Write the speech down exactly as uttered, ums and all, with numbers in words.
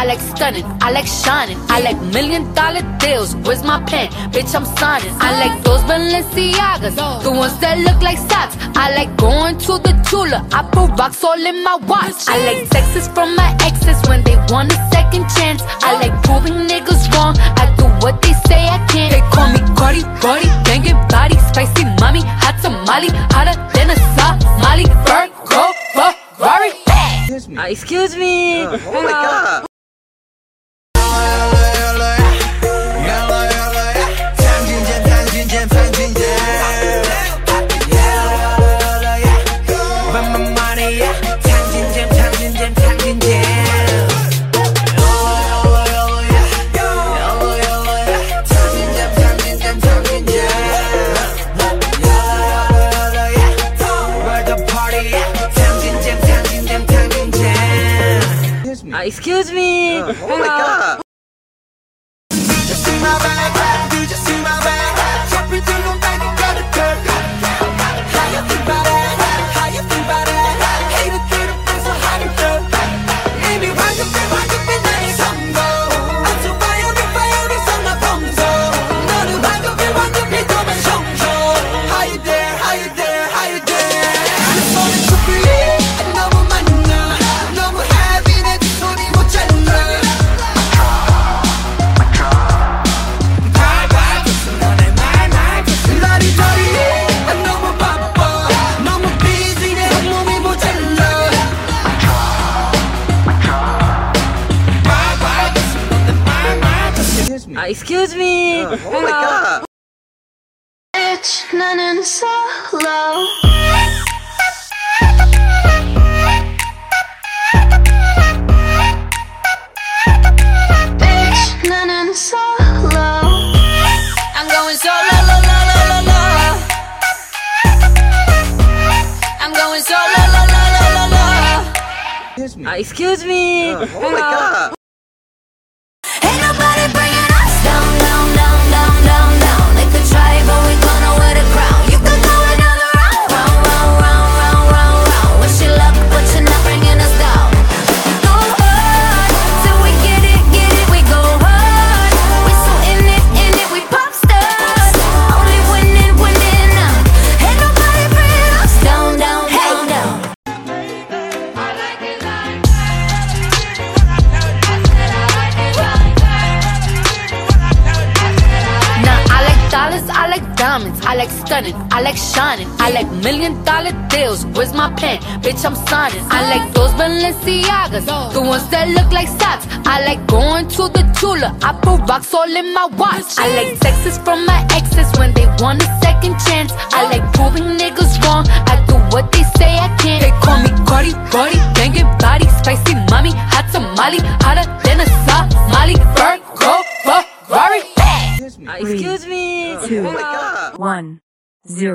I like stunning, I like shining, I like million dollar deals. Where's my pen? Bitch, I'm signing. I like those Balenciagas, the ones that look like socks. I like going to the Tula, I put rocks all in my watch. I like texts from my exes when they want a second chance. I like proving niggas wrong, I do what they say I can't. They call me Cardi, Cardi, banging body, spicy mommy, hot tamale, hotter than a Somali. Bird, go, Ferrari. Excuse me. Uh, excuse me. Uh, oh my god. Uh, excuse me. Uh, oh my god. Uh, excuse me. Uh, oh my god. Bitch, nothing solo. Bitch, nothing solo. I'm going solo, la la la la la. I'm going solo, la la la la la. Excuse me. Uh, excuse me. Uh, oh my god. Ain't nobody bringing us down, down, down, down, down, down. They could try, but we gonna wear the crown. You could go another round, round, round, round, round, round, round. Wish you luck, but you're not bringing us down. Go hard, till we get it, get it, we go hard. We so in it, in it, we pop stars. Only winning, winning now. Ain't nobody bringing us down, down, down, down. I like diamonds, I like stunning, I like shining, I like million dollar deals. Where's my pen? Bitch, I'm signing. I like those Balenciagas, the ones that look like socks. I like going to the Tula, I put rocks all in my watch. I like texts from my exes when they want a second chance. I like proving niggas wrong, I do what they say I can't. They call me Cardi, Cardi, banging body, spicy mommy, hot tamale, hotter than a Somali. Bird, go, Ferrari. Uh, excuse me. Uh, oh my god. One, zero.